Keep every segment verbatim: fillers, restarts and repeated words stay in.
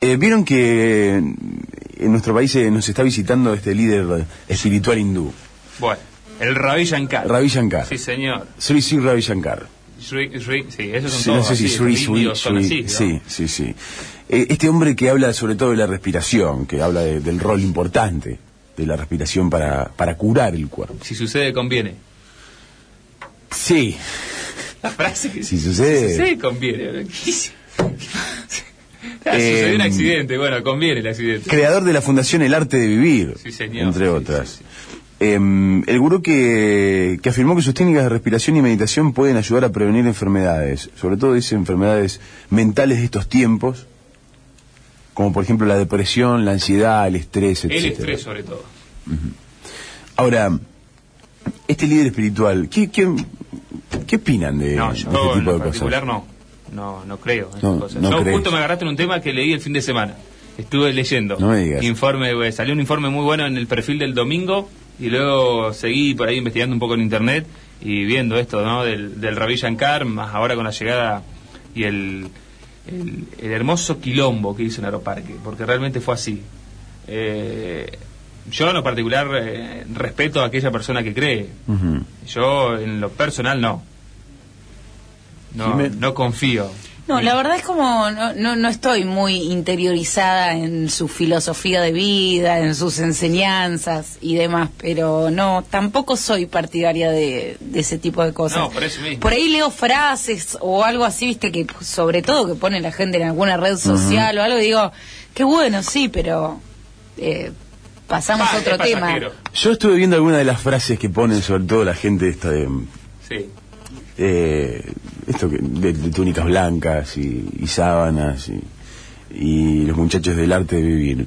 Eh, Vieron que en nuestro país eh, nos está visitando este líder espiritual hindú. Bueno, el Ravi Shankar. Ravi Shankar. Sí, señor. Sri Sri Ravi Shankar. Sri, Sri, sí, esos son Sí, todos no sé si así, Sri, los Sri, indios son Sri, así, ¿no? sí, sí, sí. Eh, este hombre que habla sobre todo de la respiración, que habla de, del rol importante de la respiración para, para curar el cuerpo. Si sucede, conviene. Sí. La frase que Si sucede... Si sucede, conviene. Ah, sucedió un accidente, bueno, conviene el accidente. Creador de la Fundación El Arte de Vivir, sí, señor, entre sí, otras. Sí, sí. Eh, el gurú que, que afirmó que sus técnicas de respiración y meditación pueden ayudar a prevenir enfermedades, sobre todo dice enfermedades mentales de estos tiempos, como por ejemplo la depresión, la ansiedad, el estrés, etcétera. El estrés sobre todo. Uh-huh. Ahora, este líder espiritual, ¿qué, qué, qué opinan de, no, de yo, este tipo en de particular cosas? no. No, no creo. En No, esas cosas. no Yo crees. justo me agarraste en un tema que leí el fin de semana. Estuve leyendo. No me digas. Informe, eh, salió un informe muy bueno en el perfil del domingo y luego seguí por ahí investigando un poco en internet y viendo esto, ¿no? Del, del Ravi Shankar, más ahora con la llegada y el, el, el hermoso quilombo que hizo en Aeroparque, porque realmente fue así. Eh, yo en lo particular eh, respeto a aquella persona que cree. Uh-huh. Yo en lo personal no. No, Jimé. no confío. No, la verdad es como no, no, no estoy muy interiorizada en su filosofía de vida, en sus enseñanzas y demás, pero no, tampoco soy partidaria de, de ese tipo de cosas. No, por eso mismo. Por ahí leo frases o algo así, viste, que sobre todo que pone la gente en alguna red social uh-huh. o algo, y digo, qué bueno, sí, pero eh, pasamos a otro tema. Yo estuve viendo algunas de las frases que ponen sobre todo la gente esta de... Sí. Eh, esto que, de, de túnicas blancas y, y sábanas y, y los muchachos del arte de vivir.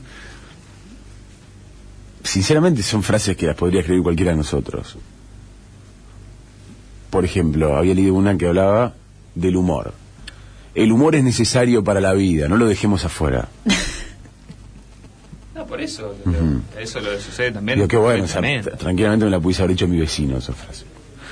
Sinceramente son frases que las podría escribir cualquiera de nosotros. Por ejemplo, había leído una que hablaba del humor. El humor es necesario para la vida, no lo dejemos afuera. No, por eso, Uh-huh. eso lo sucede también. Digo, qué bueno, o sea, tranquilamente me la pudiese haber dicho mi vecino esa frase.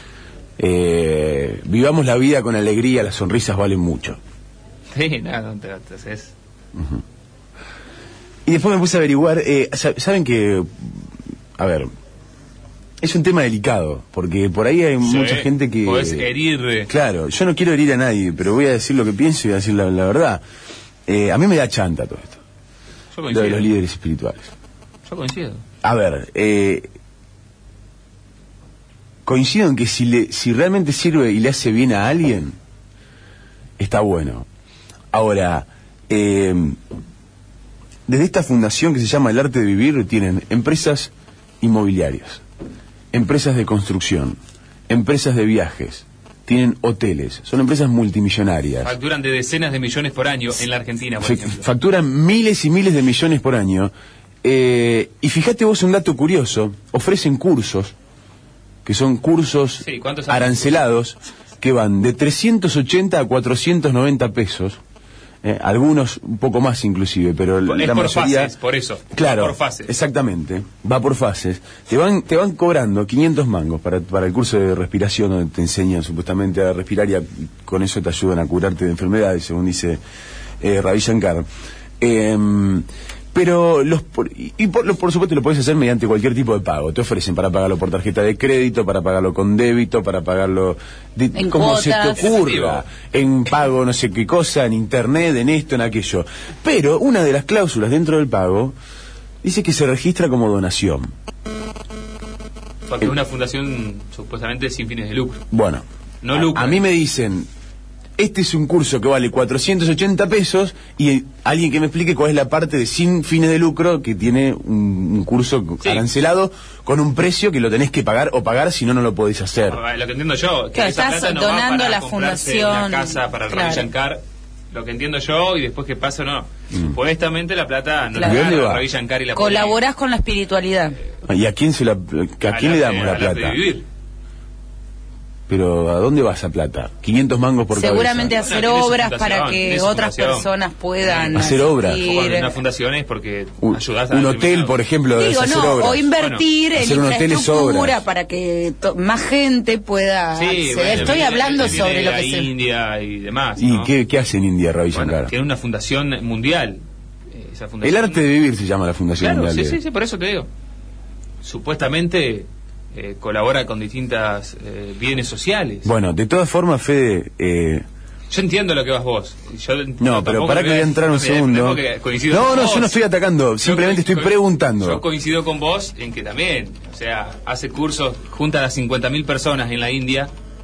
Eh, vivamos la vida con alegría, las sonrisas valen mucho. Sí, nada, no te haces. Uh-huh. Y después me puse a averiguar, eh, saben que, a ver, es un tema delicado, porque por ahí hay sí, mucha gente que... Podés herir... Claro, yo no quiero herir a nadie, pero voy a decir lo que pienso y voy a decir la, la verdad. Eh, a mí me da chanta todo esto. Yo coincido. Lo de los líderes espirituales. Yo coincido. A ver, eh... coincido en que si, le, si realmente sirve y le hace bien a alguien, está bueno. Ahora, eh, desde esta fundación que se llama El Arte de Vivir, tienen empresas inmobiliarias, empresas de construcción, empresas de viajes, tienen hoteles, son empresas multimillonarias. Facturan de decenas de millones por año en la Argentina, por F- ejemplo. Facturan miles y miles de millones por año. Eh, y fíjate vos un dato curioso, ofrecen cursos, que son cursos sí, arancelados, que van de trescientos ochenta a cuatrocientos noventa pesos, eh, algunos un poco más inclusive, pero es la por mayoría... fases, por eso, claro, va por fases. Exactamente, va por fases. Te van, te van cobrando quinientos mangos para, para el curso de respiración, donde te enseñan supuestamente a respirar y a, con eso te ayudan a curarte de enfermedades, según dice eh, Ravi Shankar. Eh, Pero, los por, y por, lo, por supuesto, lo puedes hacer mediante cualquier tipo de pago. Te ofrecen para pagarlo por tarjeta de crédito, para pagarlo con débito, para pagarlo de, en como cuotas. se te ocurra, en pago no sé qué cosa, en internet, en esto, en aquello. Pero una de las cláusulas dentro del pago dice que se registra como donación. Porque es una fundación supuestamente sin fines de lucro. Bueno, no a, lucra. a mí me dicen... Este es un curso que vale cuatrocientos ochenta pesos y alguien que me explique cuál es la parte de sin fines de lucro que tiene un, un curso sí. arancelado con un precio que lo tenés que pagar o pagar, si no, no lo podés hacer. No, lo que entiendo yo, que claro, esa estás plata no donando va para a la comprarse fundación, una casa para el claro. Ravi Shankar, lo que entiendo yo, y después que pasa no. Mm. Honestamente la plata no claro. la ¿De da Ravi Shankar y la colaborás con la espiritualidad. ¿Y a quién se la, a quién a le la, damos a la la plata? de vivir. Pero ¿a dónde va esa plata? quinientos mangos por seguramente cabeza. hacer no, obras para que otras fundación. personas puedan hacer obras. Una fundación es porque un, ayudás a un hotel, por ejemplo, de Digo, hacer no, obras. o invertir bueno, en infraestructura para que to- más gente pueda sí, acceder. bueno, Estoy viene, hablando viene sobre de lo que la se... India y demás, ¿Y ¿no? qué, qué hace en India Ravi Bueno, Shankar? tiene una fundación mundial eh, esa fundación. El arte de vivir se llama la fundación. Claro, sí, Ingalde. sí, sí, por eso te digo. Supuestamente eh, colabora con distintas eh, bienes sociales. Bueno, de todas formas, Fede... Eh, Yo entiendo lo que vas vos. Yo, no, pero para que voy a entrar un no, segundo. coincido No, con no, vos. yo no estoy atacando, simplemente Yo co- estoy preguntando. Yo coincido con vos en que también, o sea, hace cursos, junta a las cincuenta mil personas en la India.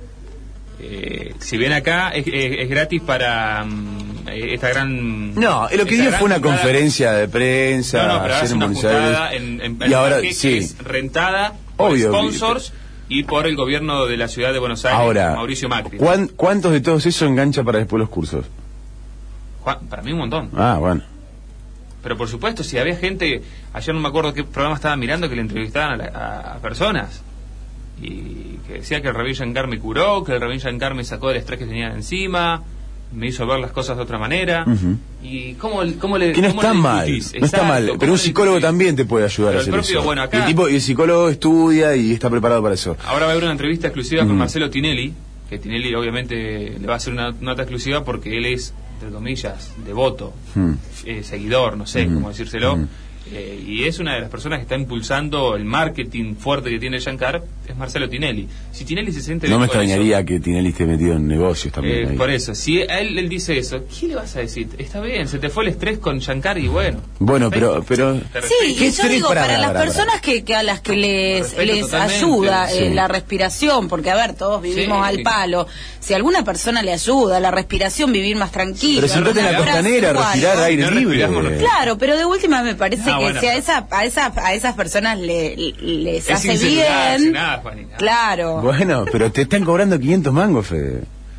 Eh, si bien acá es, es, es gratis para um, esta gran... No, lo que esta dio gran fue una juntada- conferencia de prensa. No, no, pero ahora ayer es en una Buenos juntada Aires. en, en, Y en ahora, parque sí. que es rentada por Obvio. sponsors y por el gobierno de la ciudad de Buenos Aires, Ahora, Mauricio Macri. ¿cuán- ¿cuántos de todos esos engancha para después los cursos? Juan, para mí un montón. Ah, bueno. Pero por supuesto, si había gente, ayer no me acuerdo qué programa estaba mirando, que le entrevistaban a, la- a- a personas y que decía que el Ravi Shankar me curó, que el Ravi Shankar me sacó del estrés que tenía encima, me hizo ver las cosas de otra manera. Ujú. Y cómo, cómo le Que no cómo está le mal, discutís? no está Exacto, mal, ¿cómo pero un le psicólogo discutís? también te puede ayudar Pero a el hacer propio, eso. bueno, acá- Y el, tipo, y el psicólogo estudia y está preparado para eso. Ahora va a haber una entrevista exclusiva con Mm. Marcelo Tinelli, que Tinelli obviamente le va a hacer una nota exclusiva porque él es, entre comillas, devoto, Mm. eh, seguidor, no sé Mm. cómo decírselo, Mm. eh, y es una de las personas que está impulsando el marketing fuerte que tiene Shankar, es Marcelo Tinelli. Si Tinelli se siente No bien me con extrañaría eso, que Tinelli esté metido en negocios también. eh, ahí. por eso, si a él, él dice eso, ¿qué le vas a decir? Está bien, se te fue el estrés con Shankar y bueno. Bueno, pero... pero Te Sí, respeto. y ¿Qué yo estrés digo, para- para, para- las para- personas que, que a las que les, Respeto les totalmente, ayuda eh, sí. la respiración, porque a ver, todos vivimos Sí. al palo, si a alguna persona le ayuda la respiración, vivir más tranquilo. Pero sentate en la alguna frase costanera, o algo. respirar aire No libre. respiramos, Claro, pero de última me parece Ah, que bueno, si a, pero- esa, a, esa, a esas personas le, les Es hace sin celular, sin bien, nada, Juanita. claro. Bueno, pero te están cobrando quinientos mangos, Fede.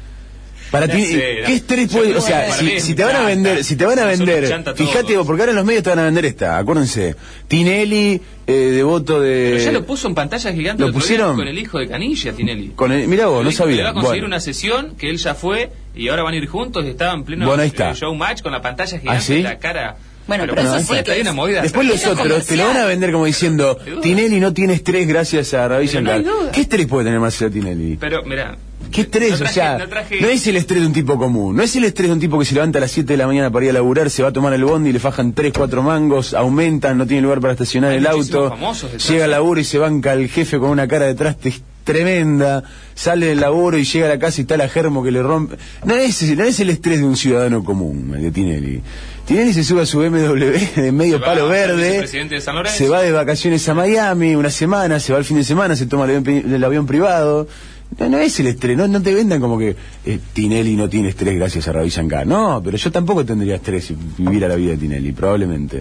Para Ya ti, sé, ¿qué ya- estrés yo puede...? creo O sea, que para si, mí es si te van a chanta. vender, si te van a Nosotros vender, chanta todos. fíjate, porque ahora en los medios te van a vender esta, acuérdense, Tinelli, eh, devoto de... Pero ya lo puso en pantalla gigante ¿lo el otro día pusieron? con el hijo de Canilla, Tinelli. Con el, mirá vos, no Le dijo que Le sabía. va a conseguir Bueno. una sesión que él ya fue y ahora van a ir juntos y estaban en pleno Bueno, ahí está. eh, showmatch con la pantalla gigante ¿Ah, sí? en la cara. Bueno, pero eso por sí supuesto, que hay una es- movida. Después los Eso es otros te lo van a comercial. vender como diciendo, Sin duda. Tinelli no tiene estrés gracias a Ravi Pero no Shankar. hay duda. ¿Qué estrés puede tener Marcelo Tinelli? Pero, mira. ¿Qué estrés? no traje- o sea, no, traje- no es el estrés de un tipo común, no es el estrés de un tipo que se levanta a las siete de la mañana para ir a laburar, se va a tomar el bondi, le fajan tres, cuatro mangos, aumentan, no tiene lugar para estacionar Hay el muchísimos auto, famosos detrás. llega al laburo y se banca al jefe con una cara detrás te- tremenda, sale del laburo y llega a la casa y está la germo que le rompe. No es, no es el estrés de un ciudadano común, el de Tinelli. Tinelli se sube a su B M W de medio Se va palo a ser verde, vicepresidente de San Lorenzo. se va de vacaciones a Miami una semana, se va el fin de semana, se toma el avión, pri- el avión privado. No, no es el estrés, no, no te vendan como que eh, Tinelli no tiene estrés gracias a Ravi Shankar. No, pero yo tampoco tendría estrés si viviera la vida de Tinelli, probablemente.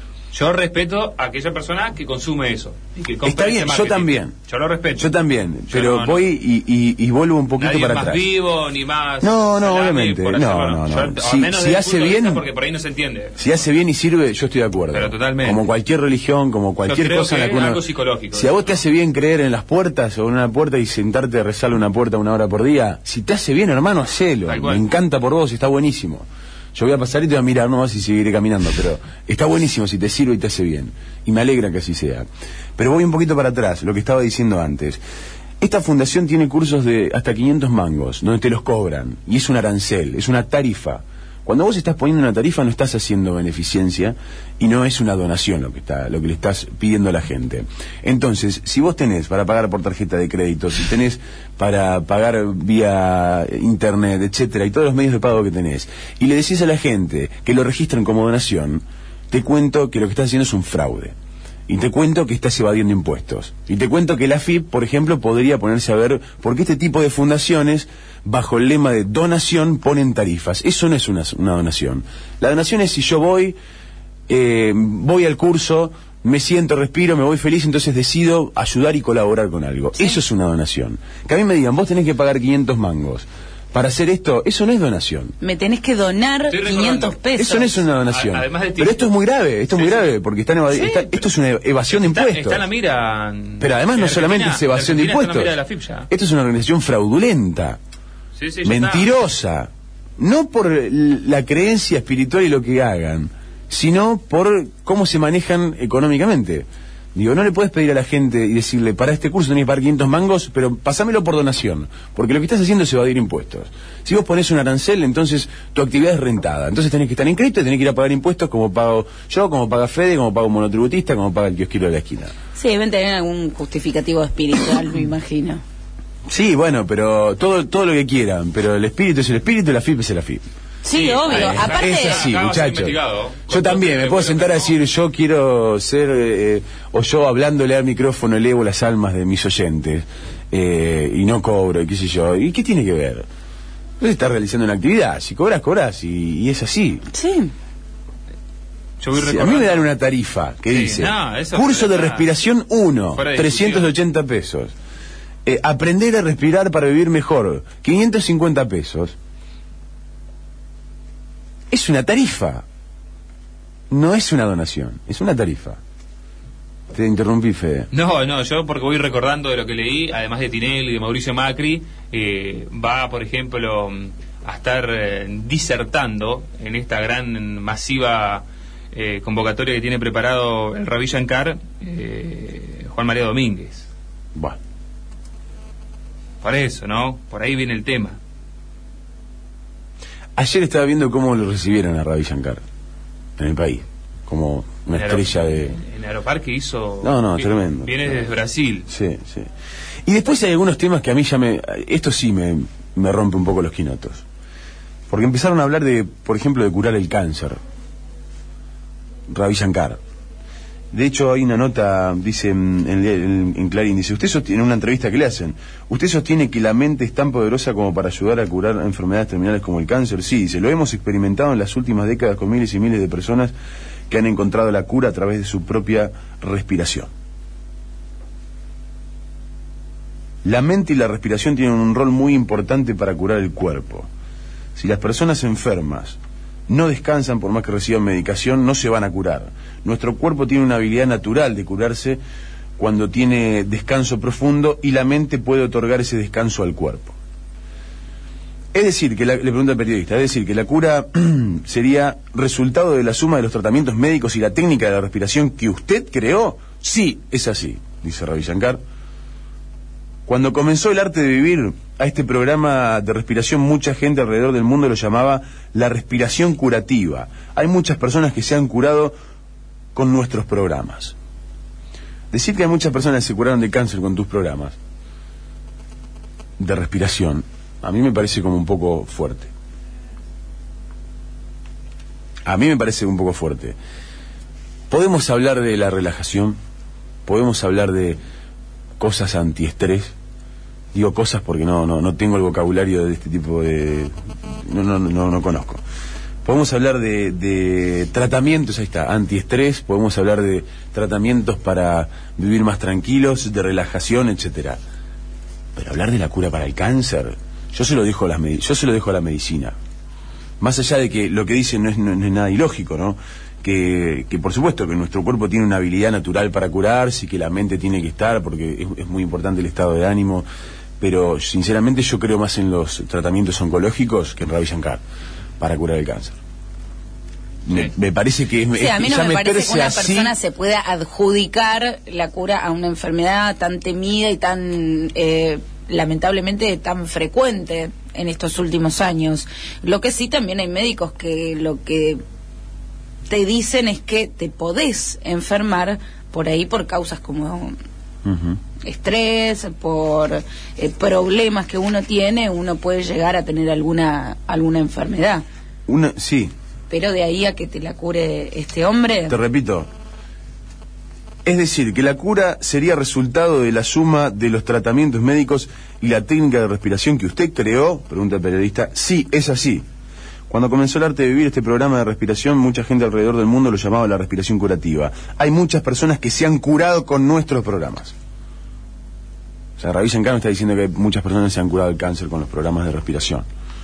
Yo respeto a aquella persona que consume eso. Y que compra Está ese bien, yo marketing. también. Yo lo respeto. Yo también, Yo pero no, no. voy y, y, y vuelvo un poquito Nadie para es más atrás. vivo ni más. No, no, salame obviamente. por No, hacerlo. no, no. Yo, al Si- menos si desde el hace punto de vista, bien- porque por ahí no se entiende. Si hace bien y sirve, yo estoy de acuerdo. Pero totalmente. Como cualquier religión, como cualquier creo cosa en que la que es uno... algo psicológico. Si a vos te hace bien creer en las puertas o en una puerta y sentarte a rezarle una puerta una hora por día, si te hace bien, hermano, hacelo. Tal Me cual. encanta por vos, está buenísimo. Yo voy a pasar y te voy a mirar nomás y seguiré caminando, pero está buenísimo si te sirve y te hace bien. Y me alegra que así sea. Pero voy un poquito para atrás, lo que estaba diciendo antes. Esta fundación tiene cursos de hasta quinientos mangos, donde te los cobran. Y es un arancel, es una tarifa. Cuando vos estás poniendo una tarifa no estás haciendo beneficencia y no es una donación lo que está, lo que le estás pidiendo a la gente. Entonces, si vos tenés para pagar por tarjeta de crédito, si tenés para pagar vía internet, etcétera, y todos los medios de pago que tenés, y le decís a la gente que lo registran como donación, te cuento que lo que estás haciendo es un fraude. Y te cuento que estás evadiendo impuestos. Y te cuento que la A F I P, por ejemplo, podría ponerse a ver por qué este tipo de fundaciones, bajo el lema de donación, ponen tarifas. Eso no es una, una donación. La donación es si yo voy, eh, voy al curso, me siento, respiro, me voy feliz, entonces decido ayudar y colaborar con algo. Sí. Eso es una donación. Que a mí me digan, vos tenés que pagar quinientos mangos para hacer esto, eso no es donación. Me tenés que donar Estoy recordando. quinientos pesos. Eso no es una donación. A- además de Pero esto es muy grave, esto es Sí, muy sí. grave, porque están evadi- Sí, está- pero- esto es una evasión de Está, impuestos. está en la mira. Pero además en no Argentina- solamente es evasión de en Argentina impuestos. está en la mira de la F I P ya. Esto es una organización fraudulenta, Sí, sí, ya mentirosa, no por l- la creencia espiritual y lo que hagan, sino por cómo se manejan económicamente. Digo, no le puedes pedir a la gente y decirle, para este curso tenés que pagar quinientos mangos, pero pasámelo por donación, porque lo que estás haciendo es evadir impuestos. Si vos ponés un arancel, entonces tu actividad es rentada, entonces tenés que estar inscrito y tenés que ir a pagar impuestos como pago yo, como paga Fede, como pago un monotributista, como paga el kiosquero de la esquina. Sí, deben tener algún justificativo espiritual, me imagino. Sí, bueno, pero todo todo lo que quieran, pero el espíritu es el espíritu y la F I P es la F I P. Sí, Sí, obvio. ahí, Aparte, es así, acá vas muchachos. investigado. Yo también me puedo sentar a decir, yo quiero ser, eh, o yo hablándole al micrófono elevo las almas de mis oyentes, eh, y no cobro, y qué sé yo. ¿Y qué tiene que ver? Vos estás realizando una actividad, si cobras, cobras, y, y es así. sí. Yo voy Sí, a recordando. mí me dan una tarifa que Sí, dice, no, eso curso de está respiración uno, fuera de trescientos ochenta pesos. Eh, aprender a respirar para vivir mejor, quinientos cincuenta pesos. Es una tarifa. No es una donación, es una tarifa. Te interrumpí, Fede. No, no, yo porque voy recordando de lo que leí, además de Tinelli y de Mauricio Macri, eh, va, por ejemplo, a estar eh, disertando en esta gran, masiva eh, convocatoria que tiene preparado el Ravi Shankar, eh, Juan María Domínguez. Bueno. Por eso, ¿no? Por ahí viene el tema. Ayer estaba viendo cómo lo recibieron a Ravi Shankar en el país, como una En estrella Aero- de... En Aeroparque hizo... No, no, vi- tremendo. Viene desde Brasil. Sí, sí. Y después hay algunos temas que a mí ya me... Esto sí me, me rompe un poco los quinotos. Porque empezaron a hablar de, por ejemplo, de curar el cáncer. Ravi Shankar. De hecho, hay una nota, dice en, en, en Clarín, dice, usted sostiene, en una entrevista que le hacen, ¿usted sostiene que la mente es tan poderosa como para ayudar a curar enfermedades terminales como el cáncer? Sí, dice, lo hemos experimentado en las últimas décadas con miles y miles de personas que han encontrado la cura a través de su propia respiración. La mente y la respiración tienen un rol muy importante para curar el cuerpo. Si las personas enfermas no descansan por más que reciban medicación, no se van a curar. Nuestro cuerpo tiene una habilidad natural de curarse cuando tiene descanso profundo y la mente puede otorgar ese descanso al cuerpo. Es decir, que la, le pregunta al periodista, es decir, que la cura sería resultado de la suma de los tratamientos médicos y la técnica de la respiración que usted creó. Sí, es así, dice Ravi Shankar. Cuando comenzó el arte de vivir a este programa de respiración, mucha gente alrededor del mundo lo llamaba la respiración curativa. Hay muchas personas que se han curado con nuestros programas. Decir que hay muchas personas que se curaron de cáncer con tus programas de respiración, a mí me parece como un poco fuerte. A mí me parece un poco fuerte. Podemos hablar de la relajación, podemos hablar de cosas antiestrés. Digo cosas porque no no no tengo el vocabulario de este tipo de... No, no, no, no conozco. Podemos hablar de, de tratamientos, ahí está, antiestrés, podemos hablar de tratamientos para vivir más tranquilos, de relajación, etcétera. Pero hablar de la cura para el cáncer, yo se lo dejo a la, yo se lo dejo a la medicina. Más allá de que lo que dicen no es, no, no es nada ilógico, ¿no? Que, que por supuesto que nuestro cuerpo tiene una habilidad natural para curarse y que la mente tiene que estar, porque es, es muy importante el estado de ánimo, pero sinceramente yo creo más en los tratamientos oncológicos que en Ravi Shankar para curar el cáncer. Me, me parece que es, Sí, es, a mí no ya me parece meterse que una así, persona se pueda adjudicar la cura a una enfermedad tan temida y tan, eh, lamentablemente, tan frecuente en estos últimos años. Lo que sí, también hay médicos que lo que te dicen es que te podés enfermar por ahí por causas como uh-huh. estrés, por eh, problemas que uno tiene, uno puede llegar a tener alguna alguna enfermedad. Una, sí. Pero de ahí a que te la cure este hombre... Te repito, es decir, que la cura sería resultado de la suma de los tratamientos médicos y la técnica de respiración que usted creó, pregunta el periodista. Sí, es así. Cuando comenzó el arte de vivir este programa de respiración, mucha gente alrededor del mundo lo llamaba la respiración curativa. Hay muchas personas que se han curado con nuestros programas. O sea, Ravi Shankar está diciendo que muchas personas se han curado el cáncer con los programas de respiración.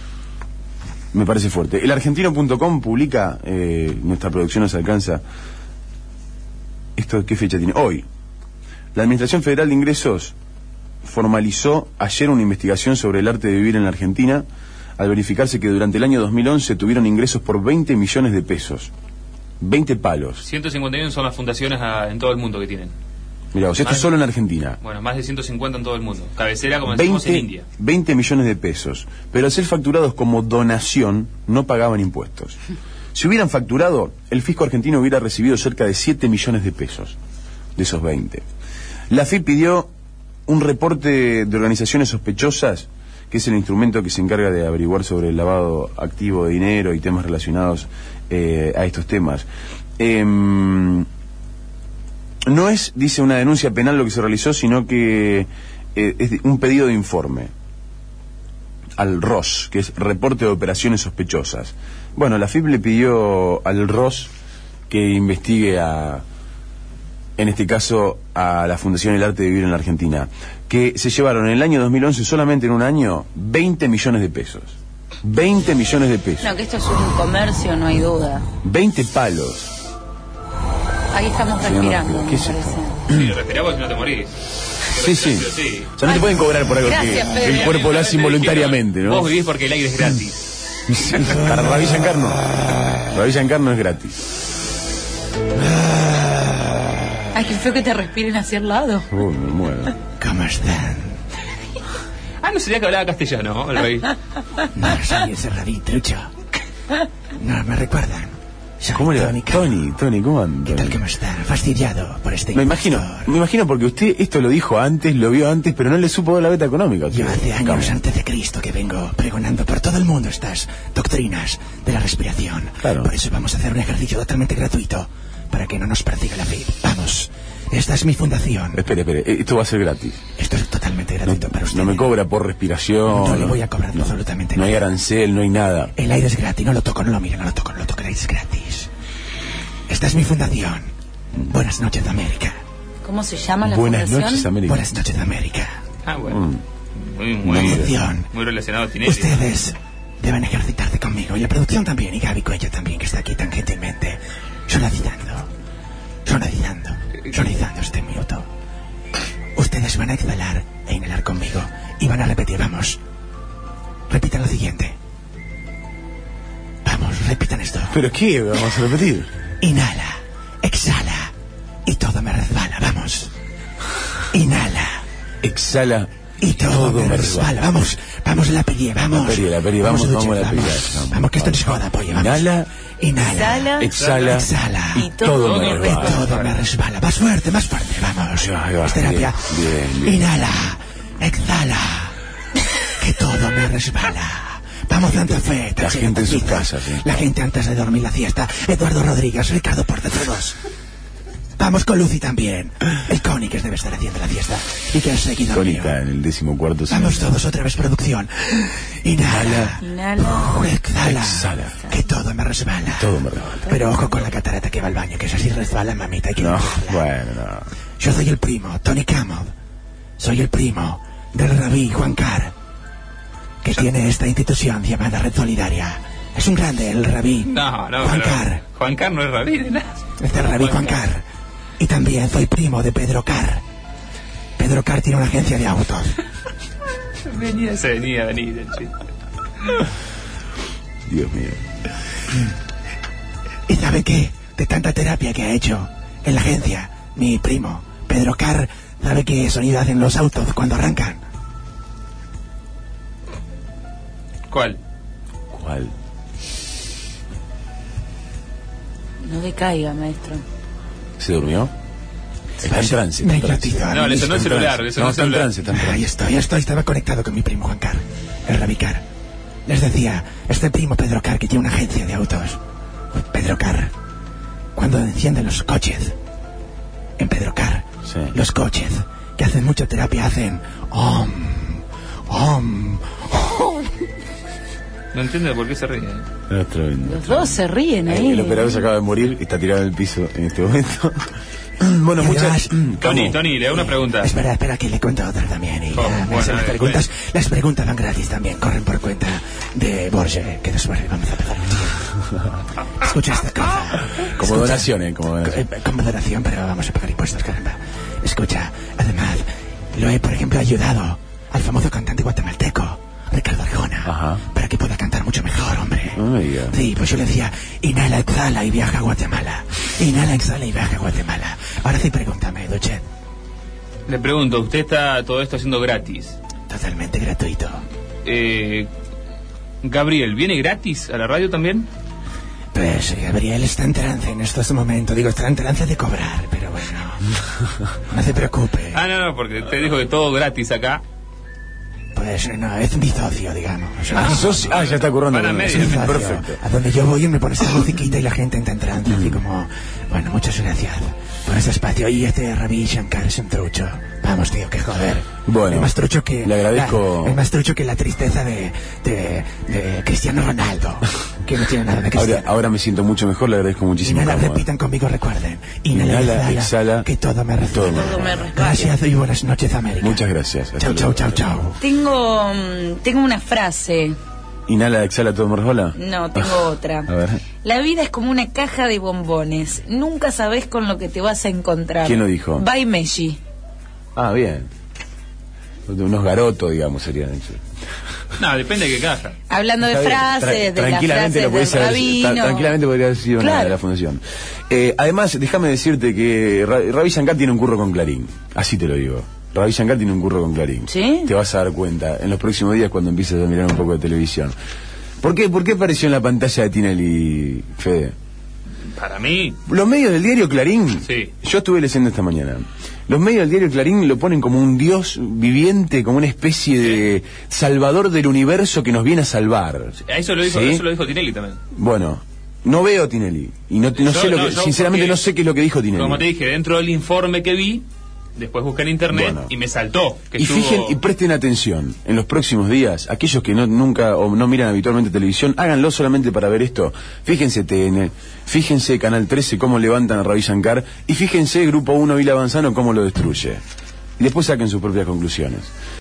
Me parece fuerte. El argentino punto com publica, eh, nuestra producción nos alcanza, ¿esto qué fecha tiene? Hoy. La Administración Federal de Ingresos formalizó ayer una investigación sobre el arte de vivir en la Argentina, al verificarse que durante el año dos mil once tuvieron ingresos por veinte millones de pesos. veinte palos. ciento cincuenta y uno son las fundaciones a, en todo el mundo que tienen. Mirá, o sea, esto es solo en Argentina. Bueno, más de ciento cincuenta en todo el mundo. Cabecera, como decimos, en India. veinte millones de pesos. Pero al ser facturados como donación, no pagaban impuestos. Si hubieran facturado, el fisco argentino hubiera recibido cerca de siete millones de pesos de esos veinte. La A F I P pidió un reporte de organizaciones sospechosas, que es el instrumento que se encarga de averiguar sobre el lavado activo de dinero y temas relacionados eh, a estos temas. Eh, no es, dice, una denuncia penal lo que se realizó, sino que eh, es un pedido de informe al R O S, que es Reporte de Operaciones Sospechosas. Bueno, la A F I P le pidió al R O S que investigue a, en este caso, a la Fundación El Arte de Vivir en la Argentina, que se llevaron en el año dos mil once, solamente en un año, veinte millones de pesos. veinte millones de pesos. No, que esto es un comercio, no hay duda. veinte palos. Ahí estamos respirando, ¿Qué me es parece. esto? Sí, respiramos y no te morís. Sí, sí. sí. O sea, no te pueden cobrar por algo Gracias, que Pedro. el cuerpo lo hace involuntariamente, ¿no? Vos vivís porque el aire es gratis. Para Ravi Shankar no. Ravi Shankar no es gratis. Ay, qué feo que te respiren hacia el lado. Uy, me muero. ¿Cómo están? Ah, no sería que hablaba castellano, el rey. No, soy ese rabí trucho. No, me recuerdan. Soy ¿Cómo le va? Tony Camo. Tony, Tony, ¿cómo anda? ¿Qué tal, cómo están? Fastidiado por este Me imagino, impostor. me imagino porque usted esto lo dijo antes, lo vio antes, pero no le supo dar la beta económica. Yo usted. hace años Camo. antes de Cristo que vengo pregonando por todo el mundo estas doctrinas de la respiración. Claro. Por eso vamos a hacer un ejercicio totalmente gratuito para que no nos persiga la F I P. Vamos, esta es mi fundación. Espere, espere, esto va a ser gratis. Esto es totalmente No, gratuito para usted. no me cobra por respiración. No le voy a cobrar absolutamente No hay nada. arancel, no hay nada. El aire es gratis, no lo toco, no lo mire, no lo toco, no lo toco, el aire es gratis. Esta es mi fundación. Buenas noches, América. ¿Cómo se llama la Buenas fundación? noches, América. Buenas noches, América. Ah, bueno. Mm. Muy, Una muy, emoción. muy relacionado a Tinelli. Ustedes deben ejercitarse conmigo, y la producción también, y Gaby Cuello también, que está aquí tan gentilmente sonorizando, sonorizando, sonorizando este minuto. Ustedes van a exhalar e inhalar conmigo, y van a repetir, vamos. Repitan lo siguiente. Vamos, repitan esto. ¿Pero qué? Vamos a repetir. Inhala, exhala, y todo me resbala, vamos. Inhala, Exhala y todo, me resbala, vamos, vamos la peli, vamos. La peli, la peli, vamos, Duche, vamos a la peli, vamos, vamos, vamos, que esto no vamos. es joda, pollo, vamos. Inhala, Inhala, exhala, exhala, y todo me y resbala. todo me resbala, más fuerte, más fuerte, vamos. Ahí va, Es terapia. bien, bien. Inhala, exhala, que todo me resbala. Vamos, Santa Fe, la tache, gente en sus tachitas. casas, sí. La gente antes de dormir la siesta. Eduardo Rodríguez, Ricardo Porte, todos. Vamos con Lucy también. El Connie que debe estar haciendo la fiesta. Y que es seguidor mío. Tónica en el décimo cuarto. Vamos todos otra vez, producción. Inhala. Inhala. Exhala. Exhala. Que todo me resbala. Todo me resbala. Pero ojo con la catarata que va al baño, que es así resbala, mamita. Hay que No, limpiarla. bueno, no. Yo soy el primo, Tony Camo. Soy el primo del rabí Juan Car, que tiene esta institución llamada Red Solidaria. Es un grande, el rabí No, no, Juan pero Car. Juan Car no es rabí de nada. Este es el rabí Juan Car. Y también soy primo de Pedro Car. Pedro Car tiene una agencia de autos. Venía, se venía, venía el chiste. Dios mío. ¿Y sabe qué? De tanta terapia que ha hecho en la agencia, mi primo, Pedro Car, ¿sabe qué sonido hacen los autos cuando arrancan? ¿Cuál? ¿Cuál? No decaiga, maestro. ¿Se durmió? Está en trance. Me Está en trance. hipnotizó. No, eso no es Está en celular, trance. eso No, no es está en celular. trance, está en Ahí trance. estoy, estoy, estaba conectado con mi primo Juan Car, el rabí Car. Les decía, este primo Pedro Car que tiene una agencia de autos. Pedro Car, cuando encienden los coches, en Pedro Car, Sí. los coches que hacen mucha terapia hacen om, om, om. No entiendo por qué se ríe. ¿eh? Es tremendo. Los dos se ríen ahí. El operador se acaba de morir y está tirado en el piso en este momento. Bueno, Y muchas... además, Tony, ¿Cómo? Tony, le hago una pregunta. Espera, espera, que le cuento otra también. Y Oh, ya me bueno, hacen las eh, preguntas, las preguntas van gratis también, corren por cuenta de Borges, que después vamos a empezar. Escucha esta cosa. Como Escucha. donación, ¿eh? Como donación. Eh, Como donación, pero vamos a pagar impuestos, caramba. Escucha, además, lo he, por ejemplo, ayudado al famoso cantante guatemalteco, Ricardo Arjona, Ajá. para que pueda cantar mucho mejor, hombre. No me diga. Sí, pues yo le decía, inhala, exhala y viaja a Guatemala. Inhala, exhala y viaja a Guatemala. Ahora sí, pregúntame, Duchet. Le pregunto, usted está todo esto haciendo gratis. Totalmente gratuito. Eh, Gabriel, ¿viene gratis a la radio también? Pues Gabriel está en trance en estos momentos. Digo, está en trance de cobrar, pero bueno, no se preocupe. Ah, no, no, porque te dijo que todo gratis acá. Pues no, es mi socio, digamos. Ah, socio. Ah, ya está currando. Van a medio. Es mi socio. Perfecto. A donde yo voy me pones esa musiquita y la gente entra en trance, así como... Bueno, muchas gracias por ese espacio. Y este Ravi Shankar es un trucho. Vamos, tío, que joder. Bueno, es más trucho que... le agradezco- la- es más trucho que la tristeza de, de, de Cristiano Ronaldo. Que no tiene nada de Cristiano. Ahora, ahora me siento mucho mejor, le agradezco muchísimo. Inhala, Camo, ¿eh? repitan conmigo, recuerden. Inhala, Inhala, exhala, exhala, que todo me resbala. todo me Todo me resbala. Gracias y buenas noches, América. Muchas gracias. Hasta Chau, chau, luego. chau, chau. Tengo, mm, tengo una frase. Inhala, exhala, todo me resbala. No, tengo otra. A ver. La vida es como una caja de bombones. Nunca sabes con lo que te vas a encontrar. ¿Quién lo dijo? By Messi. Ah, bien. Unos garotos, digamos, serían eso. No, depende de qué caja. Hablando de Está bien. frases, Tra- de las tranquilamente frases lo puede del ser, rabino. tra- tranquilamente podría haber sido una Claro. de la fundación. Eh, además, déjame decirte que Ra- Ravi Shankar tiene un curro con Clarín. Así te lo digo. Ravi Shankar tiene un curro con Clarín. ¿Sí? Te vas a dar cuenta en los próximos días cuando empieces a mirar un poco de televisión. ¿Por qué, ¿Por qué apareció en la pantalla de Tinelli, Fede? Para mí, Los medios del diario Clarín, Sí. yo estuve leyendo esta mañana, los medios del diario Clarín lo ponen como un dios viviente, como una especie de salvador del universo que nos viene a salvar. a eso lo dijo, ¿Sí? eso lo dijo Tinelli también. Bueno, no veo Tinelli, y no, no Yo- sé lo no, que, yo sinceramente porque- no sé qué es lo que dijo Tinelli. Como te dije, dentro del informe que vi, después busqué en internet Bueno. y me saltó. Que Y estuvo- fijen y presten atención, en los próximos días, aquellos que no nunca o no miran habitualmente televisión, háganlo solamente para ver esto. Fíjense T N, fíjense Canal trece cómo levantan a Ravi Shankar y fíjense Grupo uno Vila Banzano cómo lo destruye. Y después saquen sus propias conclusiones.